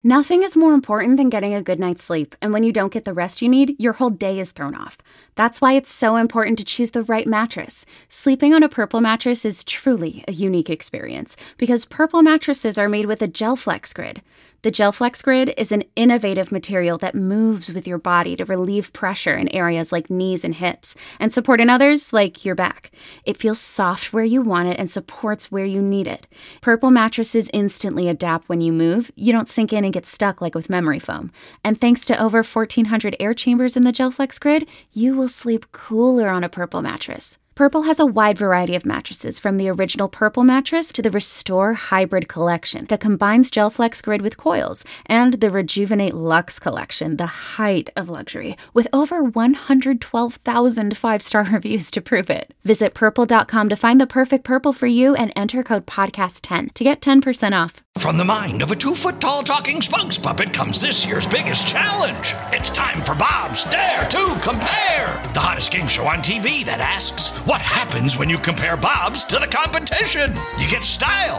Nothing is more important than getting a good night's sleep, and when you don't get the rest you need, your whole day is thrown off. That's why it's so important to choose the right mattress. Sleeping on a Purple mattress is truly a unique experience, because Purple mattresses are made with a GelFlex Grid. The GelFlex Grid is an innovative material that moves with your body to relieve pressure in areas like knees and hips, and support in others like your back. It feels soft where you want it and supports where you need it. Purple mattresses instantly adapt when you move. You don't sink in and get stuck like with memory foam. And thanks to over 1,400 air chambers in the GelFlex Grid, you will sleep cooler on a Purple mattress. Purple has a wide variety of mattresses, from the original Purple mattress to the Restore Hybrid collection that combines GelFlex Grid with coils, and the Rejuvenate Luxe collection, the height of luxury, with over 112,000 five-star reviews to prove it. Visit purple.com to find the perfect Purple for you and enter code podcast10 to get 10% off. From the mind of a 2-foot-tall talking spokes puppet comes this year's biggest challenge. It's time for Bob's Dare to Compare, the hottest game show on TV that asks, what happens when you compare Bob's to the competition? You get style.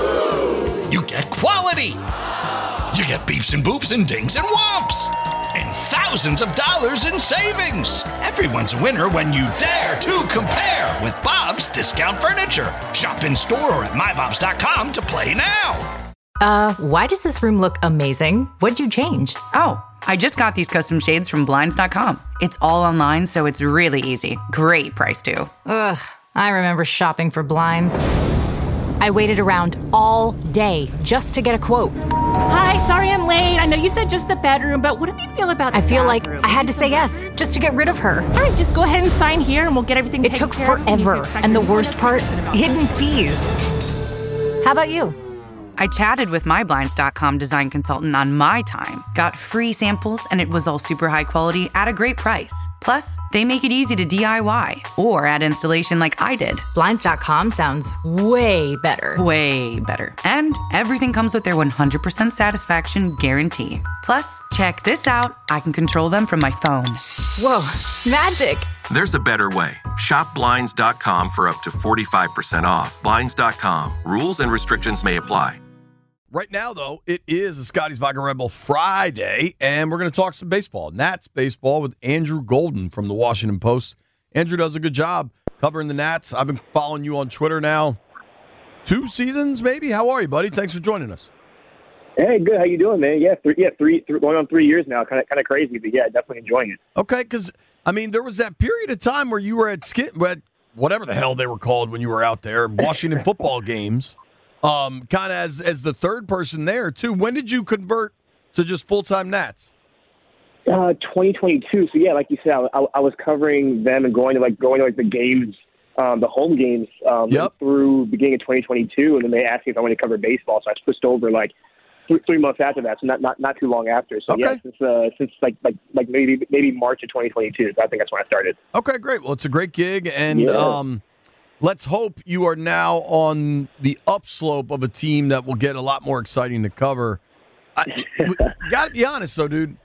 You get quality. You get beeps and boops and dings and whomps. And thousands of dollars in savings. Everyone's a winner when you dare to compare with Bob's Discount Furniture. Shop in store or at mybobs.com to play now. Why does this room look amazing? What'd you change? Oh, I just got these custom shades from Blinds.com. It's all online, so it's really easy. Great price, too. Ugh, I remember shopping for blinds. I waited around all day just to get a quote. Hi, sorry I'm late. I know you said just the bedroom, but what do you feel about the I feel bathroom? like I had to say yes just to get rid of her. All right, just go ahead and sign here and we'll get everything It taken took care of. forever, and the worst part, hidden fees. How about you? I chatted with my Blinds.com design consultant on my time, got free samples, and it was all super high quality at a great price. Plus, they make it easy to DIY or add installation like I did. Blinds.com sounds way better. Way better. And everything comes with their 100% satisfaction guarantee. Plus, check this out. I can control them from my phone. Whoa, magic. There's a better way. Shop Blinds.com for up to 45% off. Blinds.com. Rules and restrictions may apply. Right now, though, it is a Scotty's Vodka Red Bull Friday, and we're going to talk some baseball. Nats baseball with Andrew Golden from the Washington Post. Andrew does a good job covering the Nats. I've been following you on Twitter now 2 seasons, maybe. How are you, buddy? Thanks for joining us. Hey, good. How you doing, man? Yeah, three going on 3 years now. Kind of crazy, but yeah, definitely enjoying it. Okay, because I mean, there was that period of time where you were at whatever the hell they were called when you were out there, Washington football games. Kind of as the third person there, too. When did you convert to just full-time Nats? 2022. So, yeah, like you said, I was covering them and going to the games, the home games through beginning of 2022, and then they asked me if I wanted to cover baseball, so I switched over, 3 months after that, so not too long after. So, okay. Yeah, since maybe March of 2022. So I think that's when I started. Okay, great. Well, it's a great gig, and let's hope you are now on the upslope of a team that will get a lot more exciting to cover. Got to be honest, though, dude.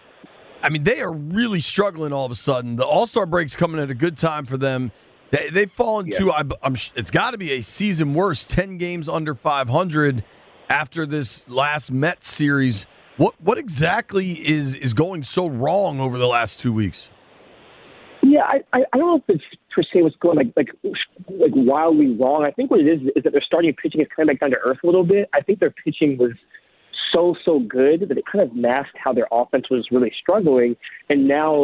I mean, they are really struggling all of a sudden. The All-Star break's coming at a good time for them. They've fallen to, it's got to be a season worst, 10 games under 500 after this last Mets series. What exactly is going so wrong over the last 2 weeks? Yeah, I don't know if it's per se what's going like wildly wrong. I think what it is that their starting pitching is kind of down to earth a little bit. I think their pitching was so good that it kind of masked how their offense was really struggling. And now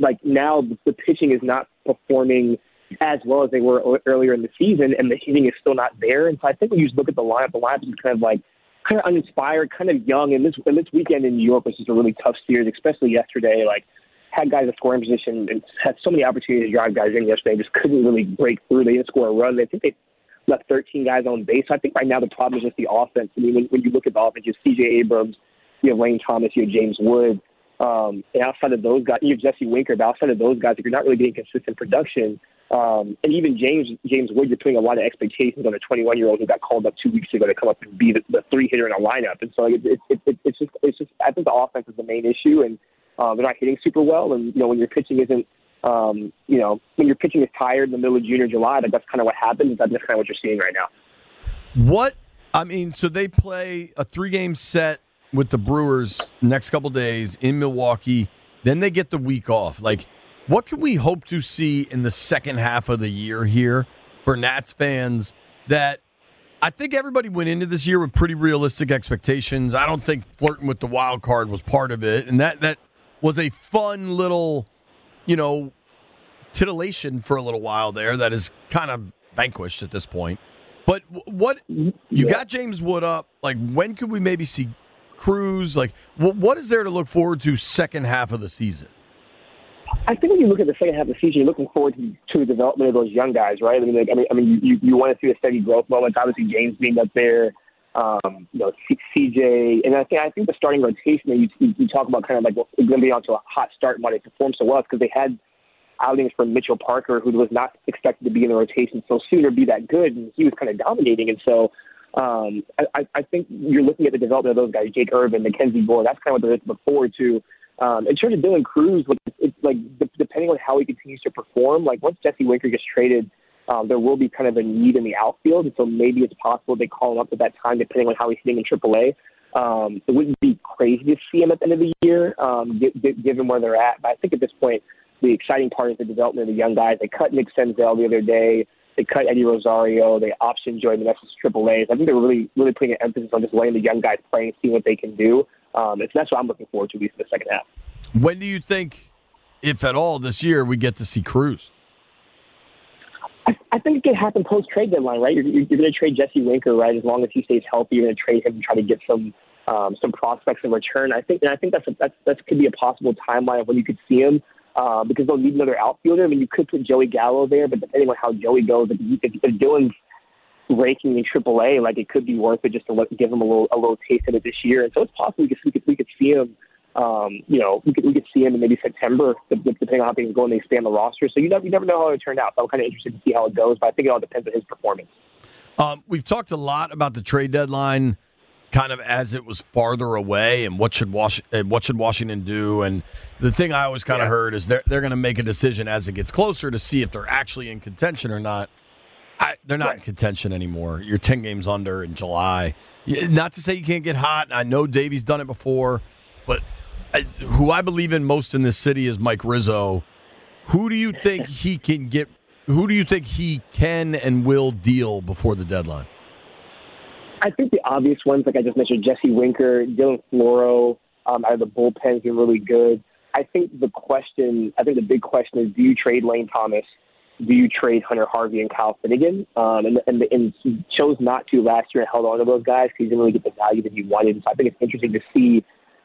the pitching is not performing as well as they were earlier in the season, and the hitting is still not there. And so I think when you just look at the lineup is kind of uninspired, kind of young. And this weekend in New York was just a really tough series, especially yesterday. Had guys in scoring position and had so many opportunities to drive guys in yesterday, just couldn't really break through. They didn't score a run. I think they left 13 guys on base. So I think right now the problem is just the offense. I mean, when you look at the offense, you have C.J. Abrams, you have Lane Thomas, you have James Wood. And outside of those guys, you have Jesse Winker. But outside of those guys, if you're not really getting consistent production, and even James Wood, you're putting a lot of expectations on a 21-year-old who got called up 2 weeks ago to come up and be the 3-hitter in a lineup. And so it's just I think the offense is the main issue, and they're not hitting super well. And when your pitching isn't, when your pitching is tired in the middle of June or July, that's kind of what happens. That's kind of what you're seeing right now. So they play a 3-game set with the Brewers next couple days in Milwaukee. Then they get the week off. Like, what can we hope to see in the second half of the year here for Nats fans that I think everybody went into this year with pretty realistic expectations. I don't think flirting with the wild card was part of it. And that was a fun little, titillation for a little while there that is kind of vanquished at this point. But what you got James Wood up, like when could we maybe see Cruz? Like what is there to look forward to second half of the season? I think when you look at the second half of the season, you're looking forward to the development of those young guys, right? You want to see a steady growth moment. Obviously, James being up there, CJ, and I think the starting rotation. You talk about kind of like going to be onto a hot start and why they performed so well because they had outings from Mitchell Parker, who was not expected to be in the rotation so soon or be that good, and he was kind of dominating. And so I think you're looking at the development of those guys, Jake Irvin, Mackenzie Gore. That's kind of what they're looking forward to. In terms of Dylan Cruz, it's like depending on how he continues to perform, like once Jesse Winker gets traded, there will be kind of a need in the outfield, and so maybe it's possible they call him up at that time, depending on how he's hitting in AAA. It wouldn't be crazy to see him at the end of the year, given where they're at. But I think at this point, the exciting part is the development of the young guys. They cut Nick Senzel the other day. They cut Eddie Rosario. They optioned Joey Meneses AAAs. I think they're really, really putting an emphasis on just letting the young guys play and see what they can do. And so that's what I'm looking forward to, at least in the second half. When do you think, if at all, this year we get to see Cruz? I think it can happen post-trade deadline, right? You're going to trade Jesse Winker, right? As long as he stays healthy, you're going to trade him and try to get some prospects in return. I think that could be a possible timeline of when you could see him. Because they'll need another outfielder. I mean, you could put Joey Gallo there, but depending on how Joey goes, if Dylan's ranking in AAA, like it could be worth it just to give him a little taste of it this year. And so it's possible we could see him. We could see him in maybe September, depending on how things go and they stay on the roster. So you never know how it turned out. So I'm kind of interested to see how it goes, but I think it all depends on his performance. We've talked a lot about the trade deadline, kind of as it was farther away, and what should Washington do? And the thing I always kind of heard is they're going to make a decision as it gets closer to see if they're actually in contention or not. They're not in contention anymore. You're 10 games under in July. Not to say you can't get hot. I know Davey's done it before, but who I believe in most in this city is Mike Rizzo. Who do you think he can get? Who do you think he can and will deal before the deadline? I think the obvious ones, like I just mentioned, Jesse Winker, Dylan Floro, out of the bullpen's been really good. I think the big question is, do you trade Lane Thomas? Do you trade Hunter Harvey and Kyle Finnegan? And he chose not to last year and held on to those guys because he didn't really get the value that he wanted. So I think it's interesting to see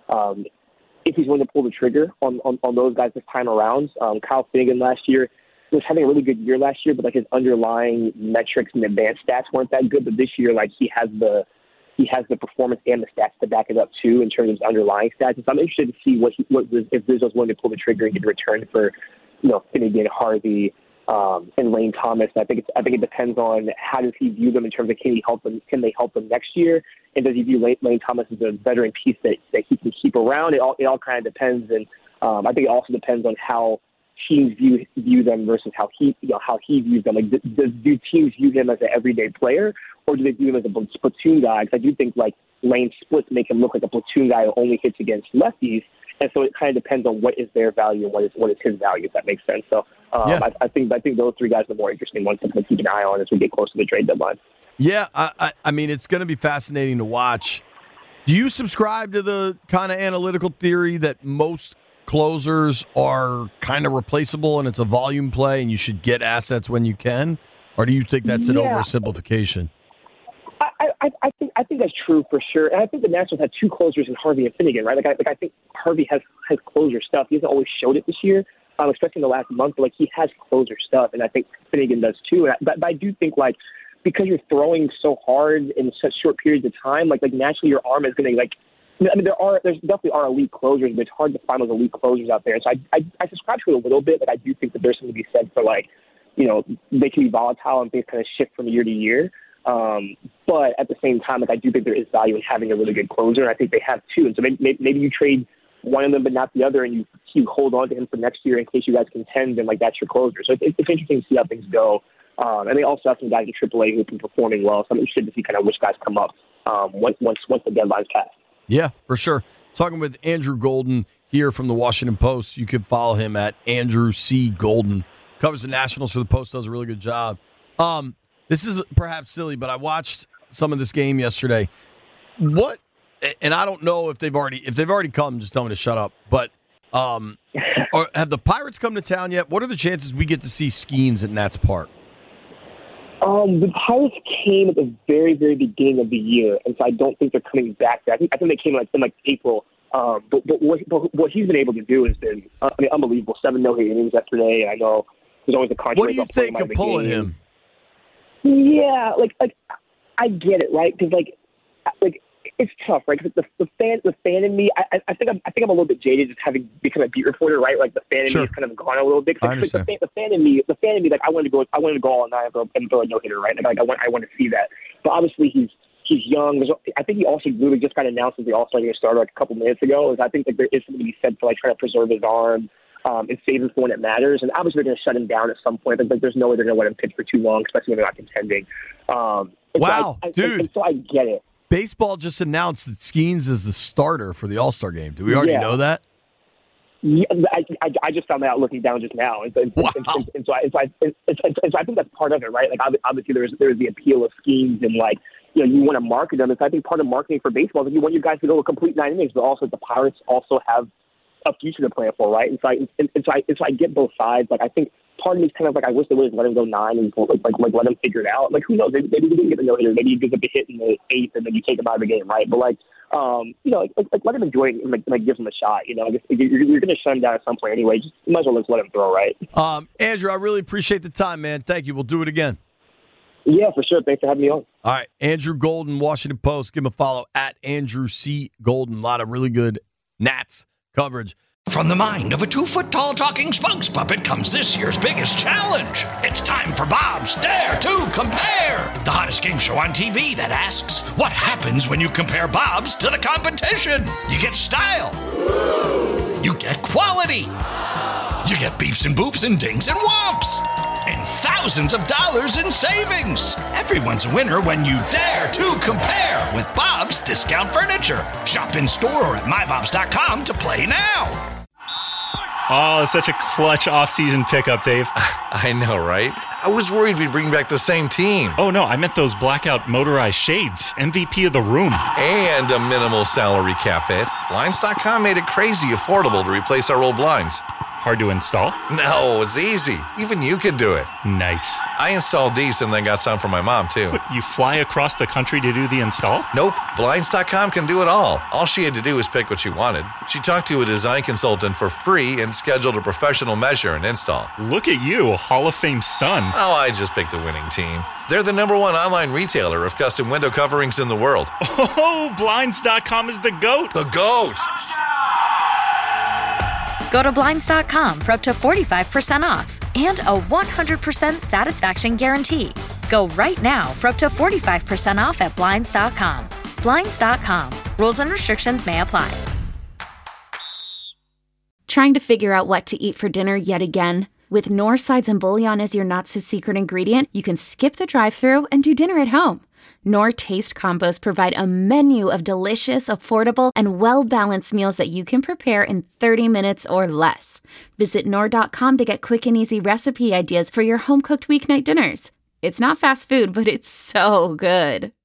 if he's willing to pull the trigger on those guys this time around. Kyle Finnegan last year was having a really good year last year, but like his underlying metrics and advanced stats weren't that good. But this year, like he has the performance and the stats to back it up too in terms of his underlying stats. And so I'm interested to see if Rizzo's willing to pull the trigger and get a return for Finnegan, Harvey, and Lane Thomas. I think it depends on how does he view them in terms of can they help them next year, and does he view Lane Thomas as a veteran piece that he can keep around? It all kind of depends, and I think it also depends on how teams view them versus how he views them. Like, do teams view him as an everyday player, or do they view him as a platoon guy? Because I do think like Lane's splits make him look like a platoon guy who only hits against lefties, and so it kind of depends on what is their value and what is his value, if that makes sense. So I think those three guys are the more interesting ones to keep an eye on as we get close to the trade deadline. Yeah, I mean, it's going to be fascinating to watch. Do you subscribe to the kind of analytical theory that most closers are kind of replaceable and it's a volume play and you should get assets when you can? Or do you think that's an oversimplification? I think that's true for sure. And I think the Nationals had two closers in Harvey and Finnegan, right? I think Harvey has closer stuff. He hasn't always showed it this year, especially in the last month, but like he has closer stuff, and I think Finnegan does too. But I do think like because you're throwing so hard in such short periods of time, like naturally your arm is going to like. I mean, there's definitely are elite closers, but it's hard to find those elite closers out there. So I subscribe to it a little bit, but I do think that there's something to be said for like, they can be volatile and things kind of shift from year to year. But at the same time, like I do think there is value in having a really good closer, and I think they have two. And so maybe you trade one of them but not the other, and you hold on to him for next year in case you guys contend, and like that's your closer. So it's interesting to see how things go. And they also have some guys in AAA who have been performing well. So I'm interested to see kind of which guys come up once the deadline's passed. Yeah, for sure. Talking with Andrew Golden here from the Washington Post. You can follow him at Andrew C. Golden. Covers the Nationals for the Post, does a really good job. This is perhaps silly, but I watched some of this game yesterday. What? And I don't know if they've already come. Just tell me to shut up. But have the Pirates come to town yet? What are the chances we get to see Skeens at Nats Park? The Pirates came at the very, very beginning of the year, and so I don't think they're coming back there. I think they came in April. But what he's been able to do has been unbelievable. 7 no-hit innings yesterday. I know there's always a controversy. What do you think of pulling him? Yeah, like I get it, right? Because like it's tough, right? Because the fan in me, I think I'm a little bit jaded just having become a beat reporter, right? Like the fan in me has kind of gone a little bit. I understand. The fan in me, like I wanted to go all night and throw a no hitter, right? Like I want to see that. But obviously he's young. I think he also really just got announced as the All-Star game starter like a couple minutes ago. I think that there is something to be said for like trying to preserve his arm and save him for when it matters. And obviously they're going to shut him down at some point. Like there's no way they're going to let him pitch for too long, especially when they're not contending. Wow, dude! So I get it. Baseball just announced that Skeens is the starter for the All-Star game. Do we already know that? Yeah, I just found that out looking down just now, and so I think that's part of it, right? Like obviously there's the appeal of Skeens and like you want to market them. And so I think part of marketing for baseball is you want you guys to go a complete 9 innings, but also the Pirates also have a future to plan for, right? And so I get both sides. Like I think part of me is kind of like I wish they would have let him go 9 and like let him figure it out. Like who knows? Maybe he didn't get the no hitter. Maybe he gives up a hit in the 8th and then you take him out of the game, right? But like let him enjoy it and like give him a shot. You're going to shut him down at some point anyway. Just you might as well just let him throw, right? Andrew, I really appreciate the time, man. Thank you. We'll do it again. Yeah, for sure. Thanks for having me on. All right, Andrew Golden, Washington Post. Give him a follow at Andrew C. Golden. A lot of really good Nats coverage. From the mind of a 2-foot-tall talking spokes puppet comes this year's biggest challenge. It's time for Bob's Dare to Compare, the hottest game show on TV that asks, what happens when you compare Bob's to the competition? You get style. You get quality. You get beeps and boops and dings and whomps. And thousands of dollars in savings. Everyone's a winner when you dare to compare with Bob's Discount Furniture. Shop in store or at mybobs.com to play now. Oh, such a clutch off-season pickup, Dave. I know, right? I was worried we'd bring back the same team. Oh, no, I meant those blackout motorized shades. MVP of the room. And a minimal salary cap hit. Blinds.com made it crazy affordable to replace our old blinds. Hard to install? No, it's easy. Even you could do it. Nice. I installed these and then got some for my mom, too. But you fly across the country to do the install? Nope. Blinds.com can do it all. All she had to do was pick what she wanted. She talked to a design consultant for free and scheduled a professional measure and install. Look at you, a Hall of Fame son. Oh, I just picked the winning team. They're the #1 online retailer of custom window coverings in the world. Oh, Blinds.com is the GOAT. The GOAT! Go to Blinds.com for up to 45% off and a 100% satisfaction guarantee. Go right now for up to 45% off at Blinds.com. Blinds.com. Rules and restrictions may apply. Trying to figure out what to eat for dinner yet again? With Knorr sides and bouillon as your not-so-secret ingredient, you can skip the drive-thru and do dinner at home. Knorr Taste Combos provide a menu of delicious, affordable, and well-balanced meals that you can prepare in 30 minutes or less. Visit Knorr.com to get quick and easy recipe ideas for your home-cooked weeknight dinners. It's not fast food, but it's so good.